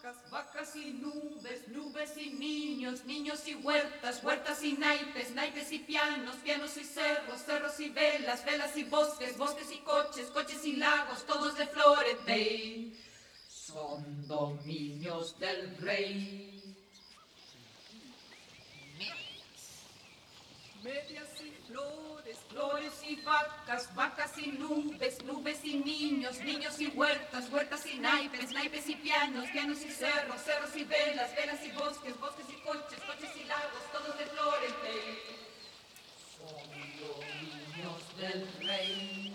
vacas y nubes, nubes y niños, niños y huertas, huertas y naipes, naipes y pianos, pianos y cerros, cerros y velas, velas y bosques, bosques y coches, coches y lagos, todos de Florentine. Son dominios del rey. Medias y flores, flores y vacas, vacas y nubes, nubes y niños, niños y huertas, huertas y naipes, naipes y pianos, pianos y cerros, cerros y velas, velas y bosques, bosques y coches, coches y lagos, todos de Florentine. Son dominios del rey.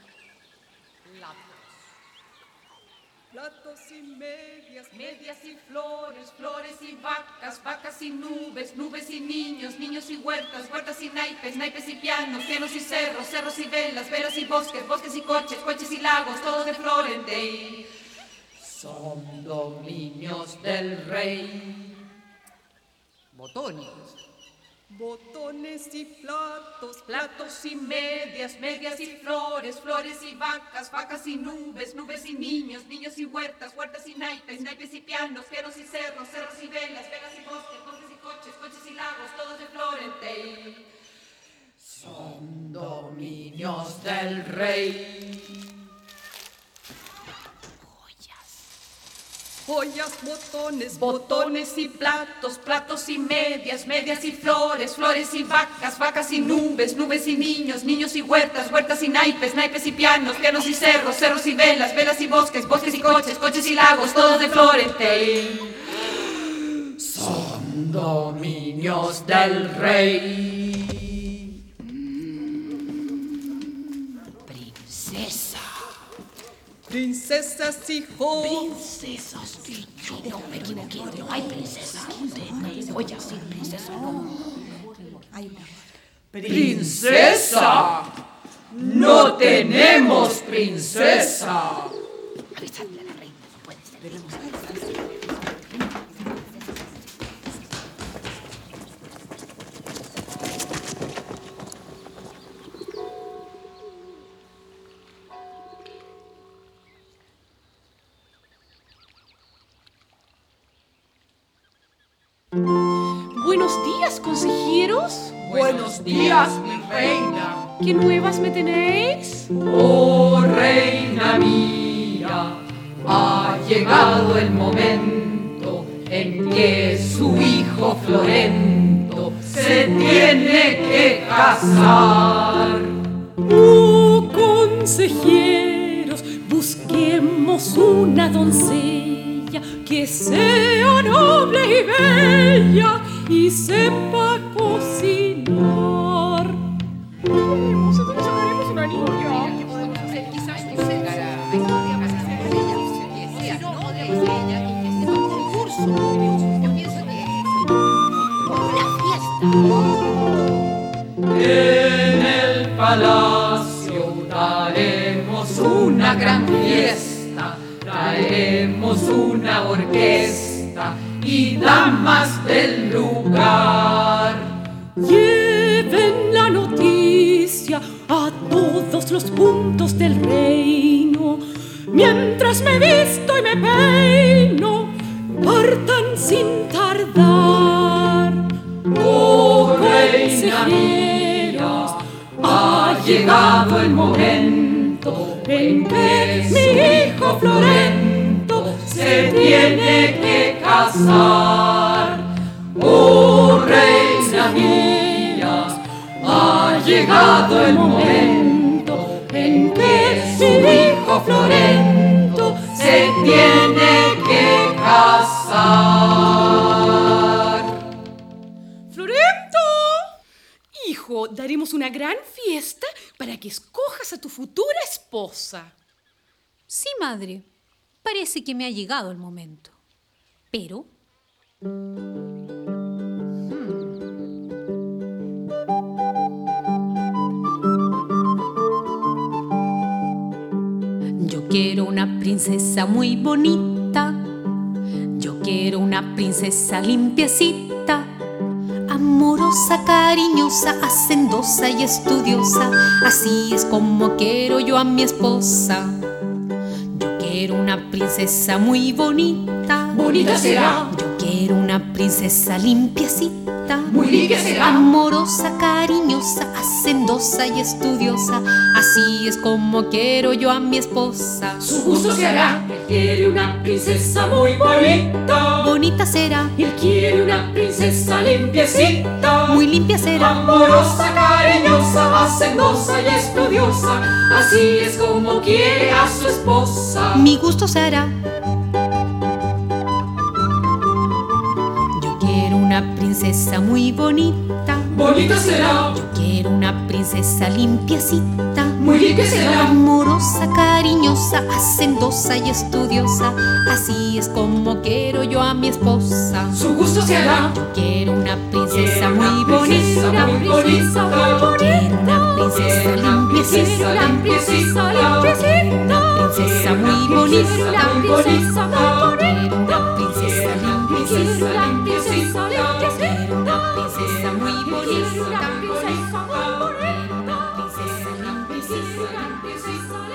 Platos y medias, medias y flores, flores y vacas, vacas y nubes, nubes y niños, niños y huertas, huertas y naipes, naipes y pianos, pianos y cerros, cerros y velas, velas y bosques, bosques y coches, coches y lagos, todos de Florentine. Son dominios del rey. Botones. Botones y platos, platos y medias, medias y flores, flores y vacas, vacas y nubes, nubes y niños, niños y huertas, huertas y naipes, naipes y pianos, pianos y cerros, cerros y velas, velas y bosques, bosques y coches, coches y lagos, todos de Florentine. Son dominios del rey. Joyas, botones, botones y platos, platos y medias, medias y flores, flores y vacas, vacas y nubes, nubes y niños, niños y huertas, huertas y naipes, naipes y pianos, pianos y cerros, cerros y velas, velas y bosques, bosques y coches, coches y lagos, todos de Florentine. Son dominios del rey. Princesas y jóvenes. Princesas, yo no me equivoqué, no hay princesa. Oye, sí, princesa, no. ¡Princesa! ¡No tenemos princesa! Avísale a la reina, puede ser. Buenos días, consejeros. Buenos días, mi reina. ¿Qué nuevas me tenéis? Oh, reina mía, ha llegado el momento en que su hijo Florento se tiene que casar. Oh, consejeros, busquemos una doncella que sea noble y bella y sepa cocinar. Nosotros sacaremos una niña. ¿Qué podemos hacer? Quizás sacar a podríamos hacer a ella, que sea novia y ella y que sepa un concurso. Yo pienso que una fiesta. En el palacio daremos una gran fiesta, traeremos una orquesta y damas del lugar. Lleven la noticia a todos los puntos del reino. Mientras me visto y me peino, partan sin tardar. Oh, reina mía, ha llegado el momento en que mi hijo Florento se tiene que casar. Oh, reina mía, ha llegado el momento en que su hijo Florento se tiene que casar. ¡Florento! Hijo, daremos una gran fiesta para que escojas a tu futura esposa. Sí, madre. Parece que me ha llegado el momento. Pero... Yo quiero una princesa muy bonita. Yo quiero una princesa limpiecita, amorosa, cariñosa, hacendosa y estudiosa. Así es como quiero yo a mi esposa. Yo quiero una princesa muy bonita. bonita será. Yo quiero una princesa limpiecita, Muy limpia será. amorosa, cariñosa, hacendosa y estudiosa. Así es como quiero yo a mi esposa. Su gusto se hará. Él quiere una princesa muy bonita. Bonita será, Él quiere una princesa limpiecita. muy limpia será, Amorosa, cariñosa, hacendosa y estudiosa. Así es como quiere a su esposa. mi gusto se hará. Yo quiero una princesa muy bonita, Bonita será. yo quiero una princesa limpiecita, Muy limpia será. amorosa, cariñosa, hacendosa y estudiosa. Así es como quiero yo a mi esposa. Su gusto se hará. Yo quiero una princesa Quiere una muy princesa bonita, muy bonita. quiero una princesa Quiere una limpiecita, princesa limpiecita. una princesa muy bonita, Quiere una quiero princesa muy bonita. una princesa limpiecita, Princesa limpiecita. quiero una princesa muy bonita, Princesa quiero una limpiecita. princesa limpiecita.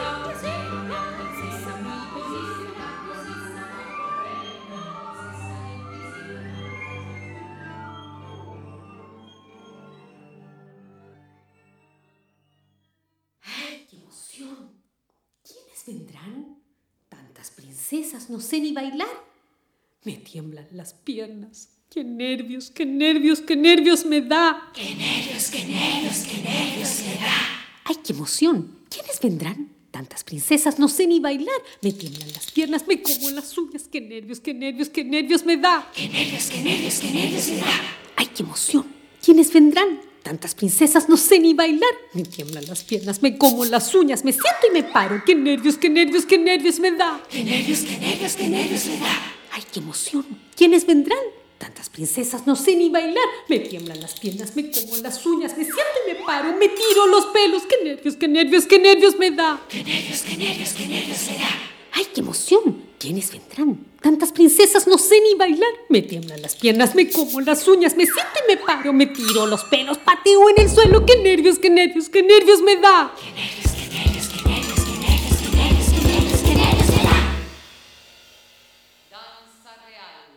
¡Ay, qué emoción! ¿Quiénes vendrán? Tantas princesas, no sé ni bailar. Me tiemblan las piernas. ¡Qué nervios, qué nervios, qué nervios me da! ¡Qué nervios, qué nervios, qué nervios me da! ¡Ay, qué emoción! ¿Quiénes vendrán? Tantas princesas, no sé ni bailar. Me tiemblan las piernas, me como las uñas. ¡Qué nervios, qué nervios, qué nervios me da! ¡Qué nervios, qué nervios, qué nervios me da! ¡Ay, qué emoción! ¿Quiénes vendrán? Tantas princesas, no sé ni bailar. Me tiemblan las piernas, me como las uñas, me siento y me paro. ¡Qué nervios, qué nervios, qué nervios me da! ¡Qué nervios, qué nervios, qué nervios me da! ¡Ay, qué emoción! ¿Quiénes vendrán? Tantas princesas, no sé ni bailar. Me tiemblan las piernas, me como las uñas, me siento y me paro, me tiro los pelos. ¡Qué nervios, qué nervios, qué nervios me da! ¡Qué nervios, qué nervios, qué nervios me da! ¡Ay, qué emoción! ¿Quiénes vendrán? Tantas princesas, no sé ni bailar. Me tiemblan las piernas, me como las uñas, me siento y me paro, me tiro los pelos, pateo en el suelo. ¡Qué nervios, qué nervios, qué nervios me da! ¡Qué nervios, qué nervios, qué nervios, qué nervios, qué nervios, qué nervios, qué nervios me da! Danza real.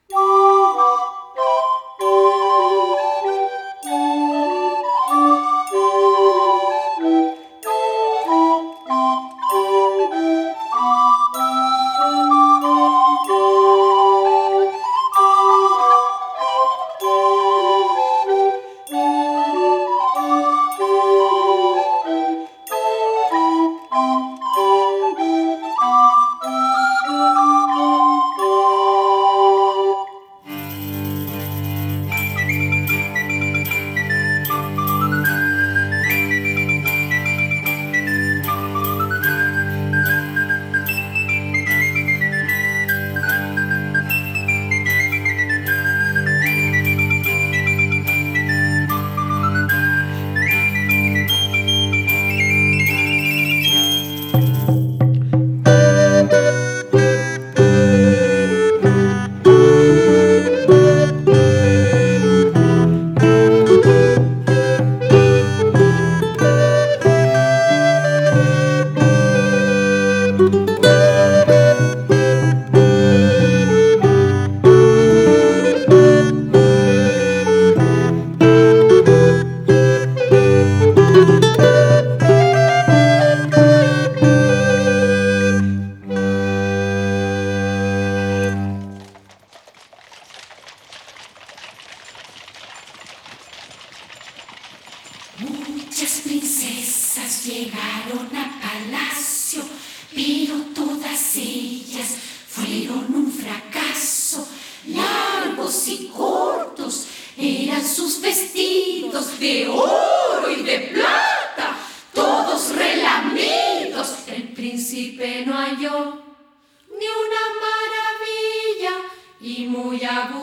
Muchas princesas llegaron a palacio, pero todas ellas fueron un fracaso. Largos y cortos eran sus vestidos de oro y de plata, todos relamidos. El príncipe no halló ni una maravilla y muy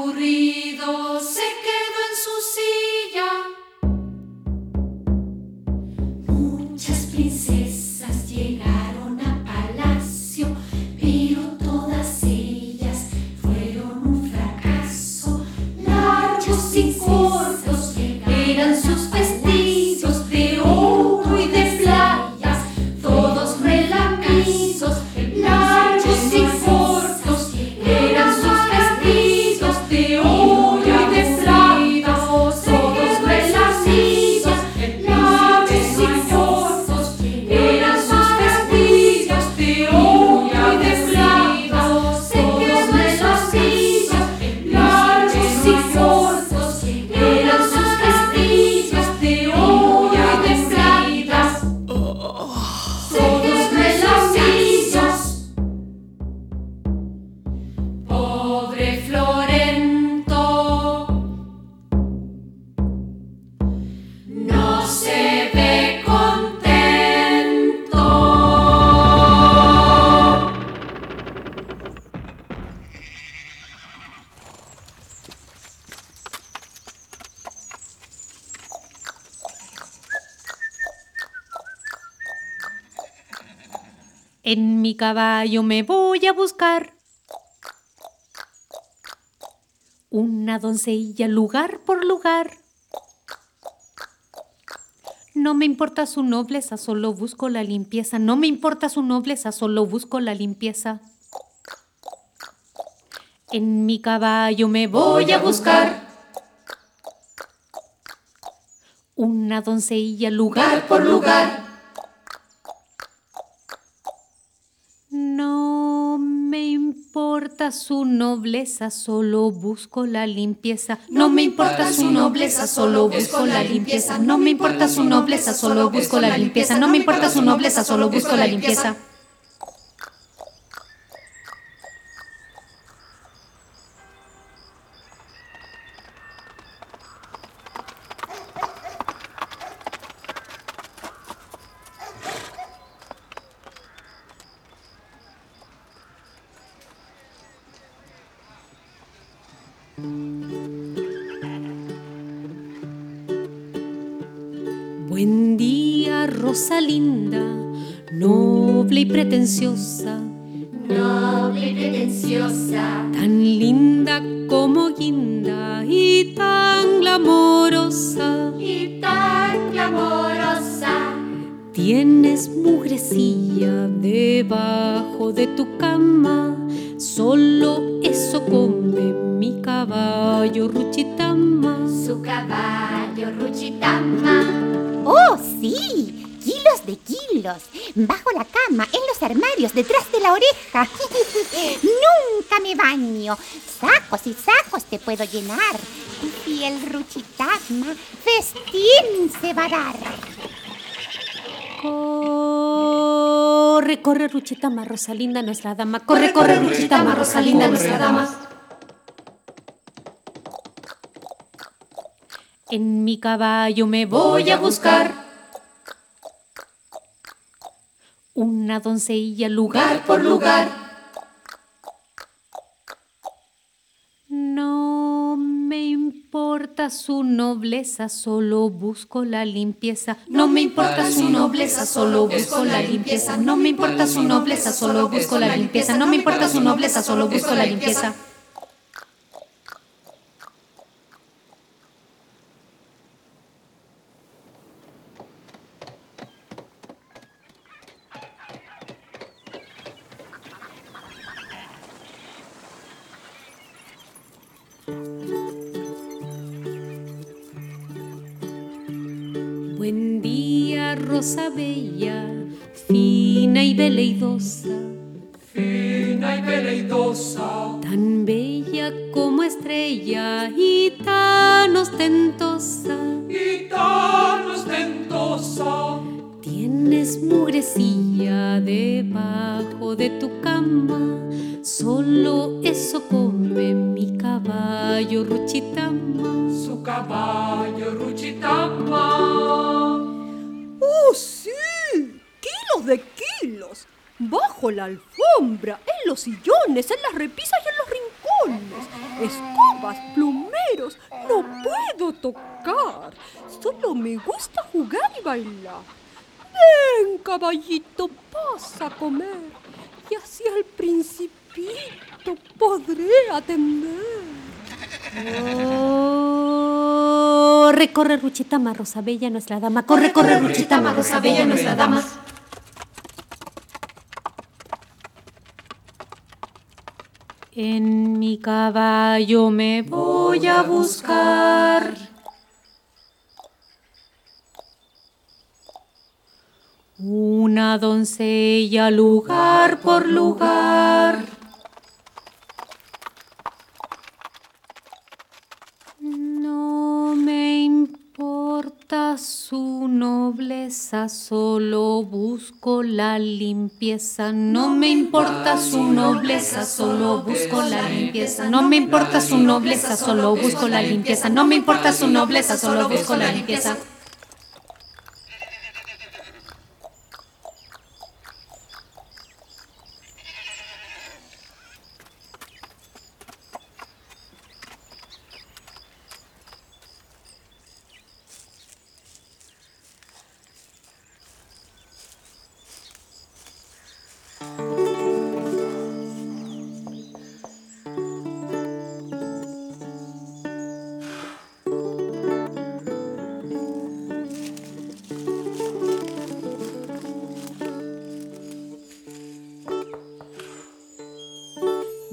aburrido se quedó en su silla. Muchas princesas llegaron a palacio, pero todas ellas fueron un fracaso. Largos y cortos eran sus vestidos de oro y de plata, todos relamidos. Largos y cortos eran sus En mi caballo me voy a buscar una doncella lugar por lugar. No me importa su nobleza, solo busco la limpieza. No me importa su nobleza, solo busco la limpieza. En mi caballo me voy a buscar una doncella lugar por lugar. No me importa su nobleza, solo busco la limpieza. No me importa su nobleza, solo busco la limpieza. No me importa su nobleza, solo busco la limpieza. No me importa su nobleza, solo busco la limpieza. Buen día, Rosalinda, noble y pretenciosa, Noble y pretenciosa, tan linda como guinda y tan glamorosa. y tan clamorosa. Tienes mugrecilla debajo de tu cama, solo eso come mi caballo Ruchitama. Su caballo Ruchitama. ¡Oh, sí! Kilos de kilos. Bajo la cama, en los armarios, detrás de la oreja. Nunca me baño. Sacos y sacos te puedo llenar. Tu fiel Ruchitama, festín se va a dar. Corre, corre, Ruchitama, Rosalinda, nuestra dama. Corre, corre, Ruchitama, Rosalinda, nuestra dama. En mi caballo me voy a buscar una doncella lugar por lugar. No me importa su nobleza, solo busco la limpieza. No me importa su nobleza, solo busco la limpieza. No me importa su nobleza, solo busco la limpieza. No me importa su nobleza, solo busco la limpieza. Buen día, rosa bella, fina y veleidosa, Fina y veleidosa, tan bella como estrella y tan ostentosa. y tan ostentosa. Tienes mugrecilla debajo de tu cama, solo eso come mi caballo Ruchitama. Su caballo Ruchitama. ¡Oh, sí! ¡Kilos de kilos! Bajo la alfombra, en los sillones, en las repisas y en los rincones. Escobas, plumeros, no puedo tocar. Solo me gusta jugar y bailar. Ven, caballito, pasa a comer. Y así al principito podré atender. Corre, corre, Ruchitama, Rosabella, nuestra dama. Corre, corre, Ruchitama, Rosabella, nuestra dama. En mi caballo me voy a buscar una doncella lugar por lugar. No me importa su nobleza, solo busco la limpieza. No me importa su nobleza, solo busco la limpieza. No me importa su nobleza, solo busco la limpieza. No me importa su nobleza, solo busco la limpieza.